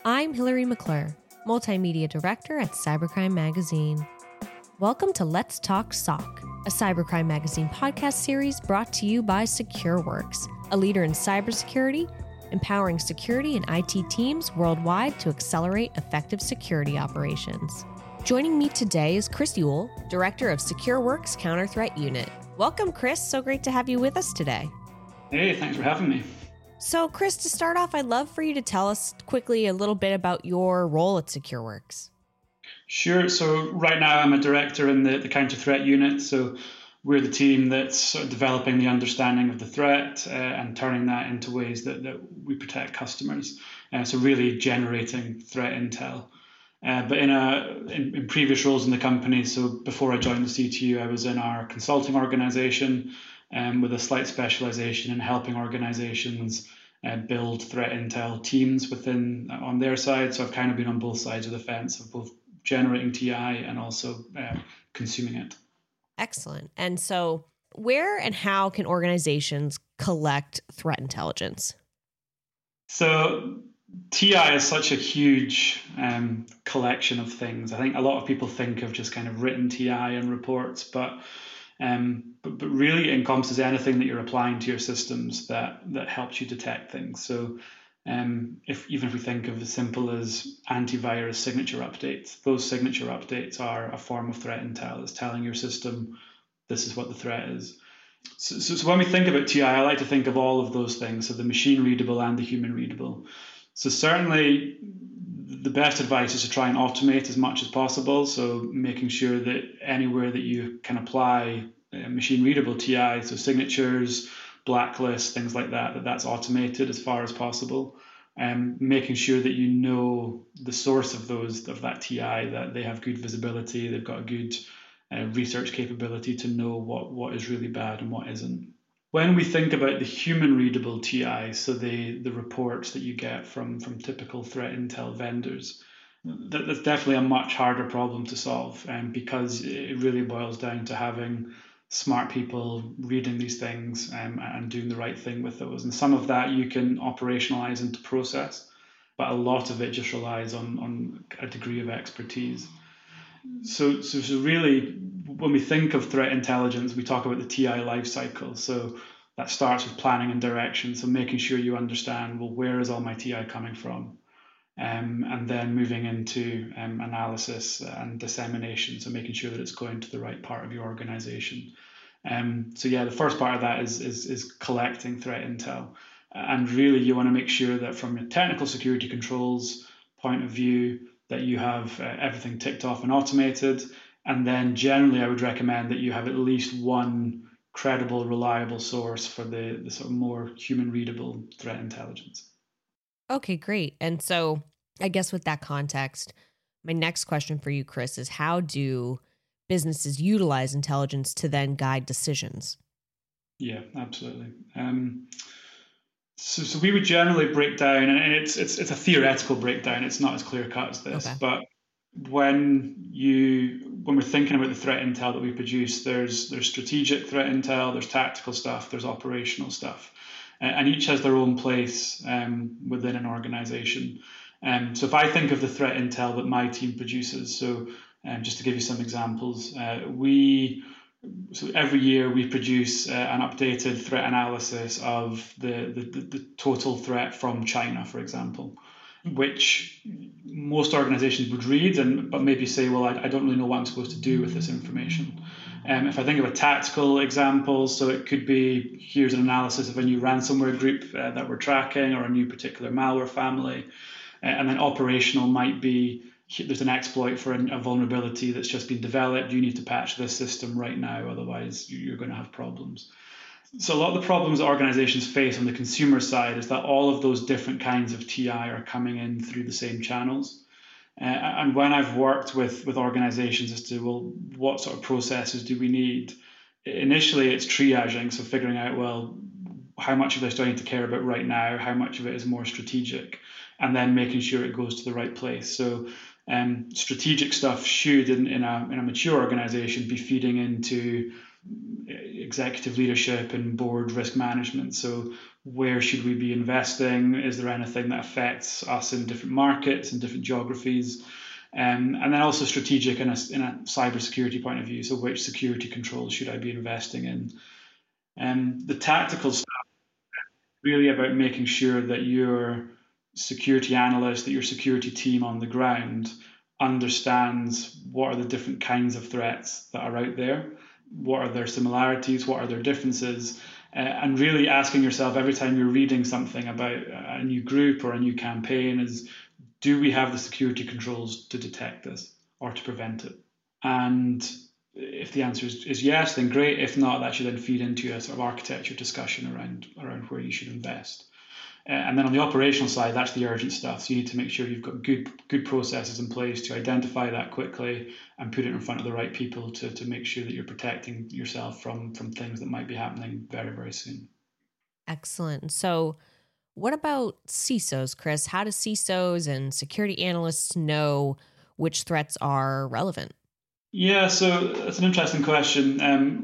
I'm Hilary McClure, Multimedia Director at Cybercrime Magazine. Welcome to Let's Talk SOC, a Cybercrime Magazine podcast series brought to you by SecureWorks, a leader in cybersecurity, empowering security and IT teams worldwide to accelerate effective security operations. Joining me today is Chris Ewell, Director of SecureWorks Counter Threat Unit. Welcome, Chris. So great to have you with us today. Hey, thanks for having me. So, Chris, to start off, I'd love for you to tell us quickly a little bit about your role at SecureWorks. Sure. So right now I'm a director in the Counter Threat Unit. So we're the team that's sort of developing the understanding of the threat and turning that into ways that we protect customers. So really generating threat intel. But in previous roles in the company, so before I joined the CTU, I was in our consulting organization with a slight specialization in helping organizations build threat intel teams on their side. So I've kind of been on both sides of the fence of both generating TI and also consuming it. Excellent. And so where and how can organizations collect threat intelligence? So TI is such a huge collection of things. I think a lot of people think of just kind of written TI and reports, but really it encompasses anything that you're applying to your systems that helps you detect things. So if we think of as simple as antivirus signature updates, those signature updates are a form of threat intel. It's telling your system this is what the threat is. So when we think about TI, I like to think of all of those things, so the machine readable and the human readable. So certainly the best advice is to try and automate as much as possible. So making sure that anywhere that you can apply machine readable TI, so signatures, blacklists, things like that's automated as far as possible. Making sure that you know the source of that TI, that they have good visibility, they've got a good research capability to know what is really bad and what isn't. When we think about the human readable TI, so the reports that you get from typical threat intel vendors, that's definitely a much harder problem to solve, because it really boils down to having smart people reading these things and doing the right thing with those. And some of that you can operationalize into process, but a lot of it just relies on a degree of expertise. So really, when we think of threat intelligence, we talk about the TI lifecycle. So that starts with planning and direction. So making sure you understand, well, where is all my TI coming from? And then moving into analysis and dissemination. So making sure that it's going to the right part of your organization. The first part of that is collecting threat intel. And really, you want to make sure that from a technical security controls point of view, that you have everything ticked off and automated. And then generally, I would recommend that you have at least one credible, reliable source for the sort of more human readable threat intelligence. Okay, great. And so I guess with that context, my next question for you, Chris, is how do businesses utilize intelligence to then guide decisions? Yeah, absolutely. So we would generally break down, and it's a theoretical breakdown. It's not as clear cut as this, okay. But when we're thinking about the threat intel that we produce, there's strategic threat intel, there's tactical stuff, there's operational stuff, and each has their own place within an organization. So if I think of the threat intel that my team produces, so just to give you some examples, so every year we produce an updated threat analysis of the total threat from China, for example, which most organizations would read, but maybe say, well, I don't really know what I'm supposed to do with this information. If I think of a tactical example, so it could be, here's an analysis of a new ransomware group that we're tracking, or a new particular malware family. And then operational might be, there's an exploit for a vulnerability that's just been developed. You need to patch this system right now, otherwise you're going to have problems. So a lot of the problems that organizations face on the consumer side is that all of those different kinds of TI are coming in through the same channels. And when I've worked with organizations as to, well, what sort of processes do we need? Initially, it's triaging, so figuring out, well, how much of this do I need to care about right now? How much of it is more strategic? And then making sure it goes to the right place. So strategic stuff should, in a mature organization, be feeding into executive leadership and board risk management. So where should we be investing? Is there anything that affects us in different markets and different geographies? And then also strategic in a cybersecurity point of view. So which security controls should I be investing in? The tactical stuff really about making sure that your security analyst, that your security team on the ground understands what are the different kinds of threats that are out there, what are their similarities, what are their differences, and really asking yourself every time you're reading something about a new group or a new campaign is, do we have the security controls to detect this or to prevent it? And if the answer is yes, then great. If not, that should then feed into a sort of architecture discussion around where you should invest. And then on the operational side, that's the urgent stuff. So you need to make sure you've got good processes in place to identify that quickly and put it in front of the right people to make sure that you're protecting yourself from things that might be happening very, very soon. Excellent. So what about CISOs, Chris? How do CISOs and security analysts know which threats are relevant? Yeah, so that's an interesting question.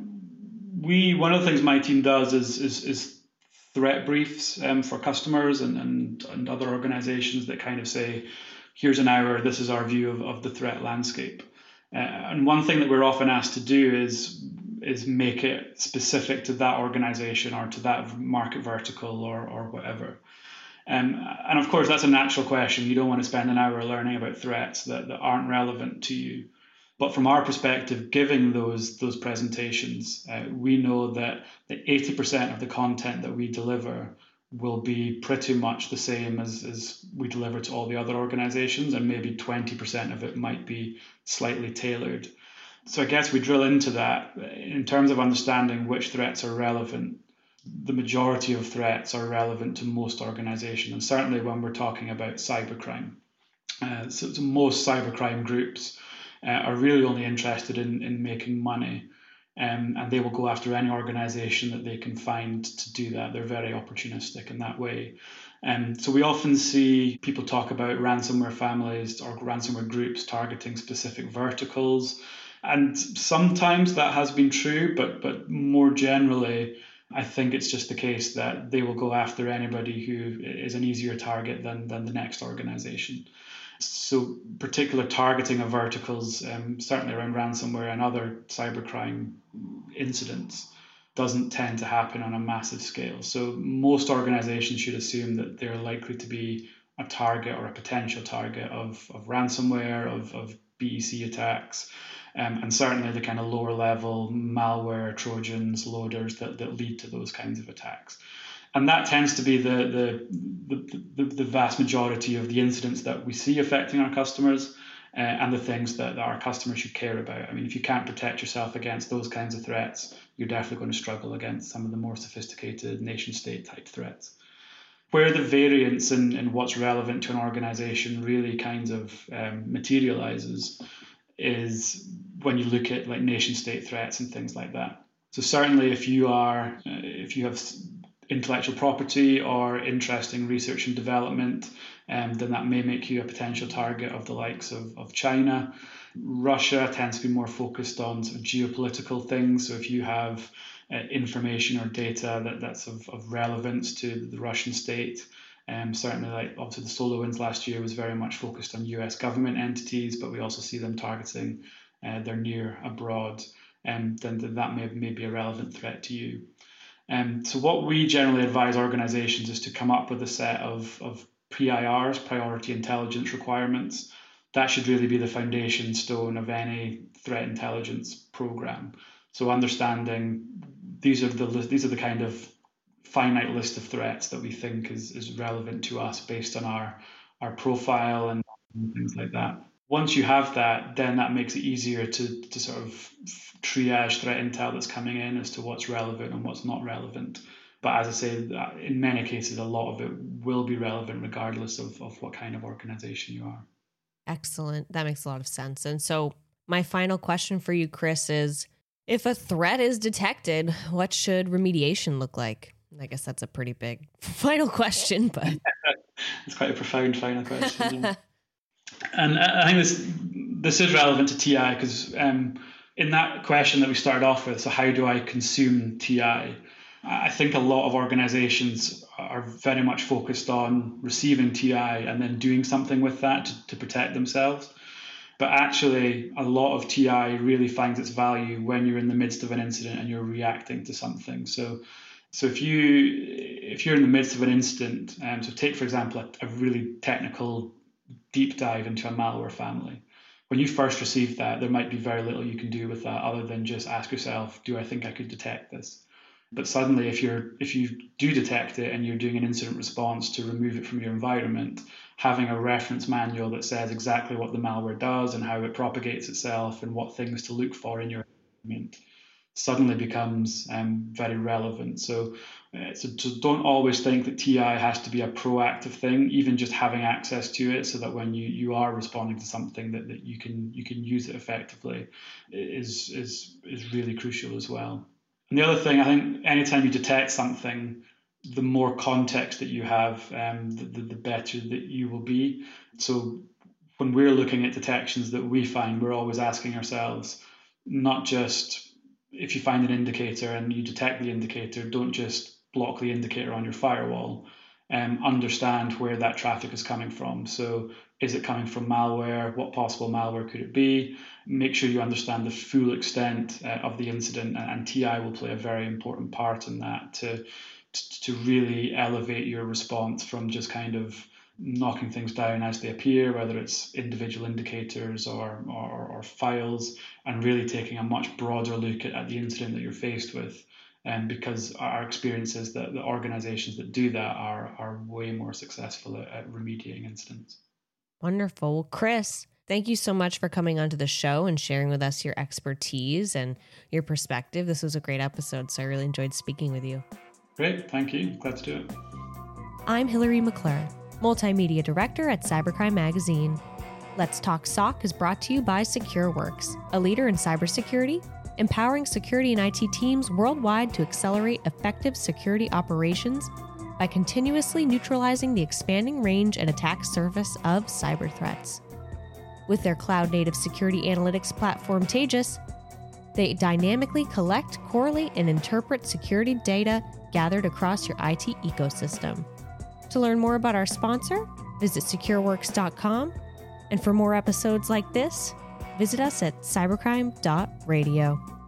One of the things my team does is threat briefs for customers and other organizations that kind of say, here's an hour, this is our view of the threat landscape. And one thing that we're often asked to do is make it specific to that organization or to that market vertical or whatever. And of course, that's a natural question. You don't want to spend an hour learning about threats that aren't relevant to you. But from our perspective, giving those presentations, we know that 80% of the content that we deliver will be pretty much the same as we deliver to all the other organizations, and maybe 20% of it might be slightly tailored. So I guess we drill into that in terms of understanding which threats are relevant. The majority of threats are relevant to most organizations, and certainly when we're talking about cybercrime. So most cybercrime groups are really only interested in making money, and they will go after any organization that they can find to do that. They're very opportunistic in that way. So we often see people talk about ransomware families or ransomware groups targeting specific verticals, and sometimes that has been true, but more generally, I think it's just the case that they will go after anybody who is an easier target than the next organization. So particular targeting of verticals, certainly around ransomware and other cybercrime incidents, doesn't tend to happen on a massive scale. So most organizations should assume that they're likely to be a target or a potential target of ransomware, of BEC attacks, and certainly the kind of lower level malware, Trojans, loaders that lead to those kinds of attacks. And that tends to be the vast majority of the incidents that we see affecting our customers and the things that our customers should care about. I mean, if you can't protect yourself against those kinds of threats, you're definitely going to struggle against some of the more sophisticated nation-state type threats. Where the variance in what's relevant to an organization really kind of materializes is when you look at like nation-state threats and things like that. So certainly if you have intellectual property or interesting research and development, then that may make you a potential target of the likes of China. Russia tends to be more focused on sort of geopolitical things. So if you have information or data that's of relevance to the Russian state, certainly like obviously the SolarWinds last year was very much focused on US government entities, but we also see them targeting their near abroad, then that may be a relevant threat to you. So what we generally advise organizations is to come up with a set of PIRs, priority intelligence requirements. That should really be the foundation stone of any threat intelligence program. So understanding these are the kind of finite list of threats that we think is relevant to us based on our profile and things like that. Once you have that, then that makes it easier to sort of triage threat intel that's coming in as to what's relevant and what's not relevant. But as I say, in many cases, a lot of it will be relevant regardless of what kind of organization you are. Excellent. That makes a lot of sense. And so my final question for you, Chris, is if a threat is detected, what should remediation look like? I guess that's a pretty big final question, but it's quite a profound final question. Yeah. And I think this is relevant to TI because in that question that we started off with, so how do I consume TI? I think a lot of organizations are very much focused on receiving TI and then doing something with that to protect themselves. But actually, a lot of TI really finds its value when you're in the midst of an incident and you're reacting to something. So if you're in the midst of an incident, so take, for example, a really technical deep dive into a malware family. When you first receive that, there might be very little you can do with that other than just ask yourself, do I think I could detect this? But suddenly, if you do detect it and you're doing an incident response to remove it from your environment, having a reference manual that says exactly what the malware does and how it propagates itself and what things to look for in your environment suddenly becomes very relevant. So don't always think that TI has to be a proactive thing. Even just having access to it, so that when you are responding to something that you can use it effectively, is really crucial as well. And the other thing, I think, anytime you detect something, the more context that you have, the better that you will be. So when we're looking at detections that we find, we're always asking ourselves, not just if you find an indicator and you detect the indicator, don't just block the indicator on your firewall. Understand where that traffic is coming from. So is it coming from malware? What possible malware could it be? Make sure you understand the full extent of the incident, and TI will play a very important part in that to really elevate your response from just kind of knocking things down as they appear, whether it's individual indicators or files, and really taking a much broader look at the incident that you're faced with. Because our experience is that the organizations that do that are way more successful at remediating incidents. Wonderful. Well, Chris, thank you so much for coming onto the show and sharing with us your expertise and your perspective. This was a great episode, so I really enjoyed speaking with you. Great. Thank you. Glad to do it. I'm Hillary McClure, Multimedia Director at Cybercrime Magazine. Let's Talk SOC is brought to you by SecureWorks, a leader in cybersecurity, empowering security and IT teams worldwide to accelerate effective security operations by continuously neutralizing the expanding range and attack surface of cyber threats. With their cloud-native security analytics platform, Taegis, they dynamically collect, correlate, and interpret security data gathered across your IT ecosystem. To learn more about our sponsor, visit secureworks.com. And for more episodes like this, visit us at cybercrime.radio.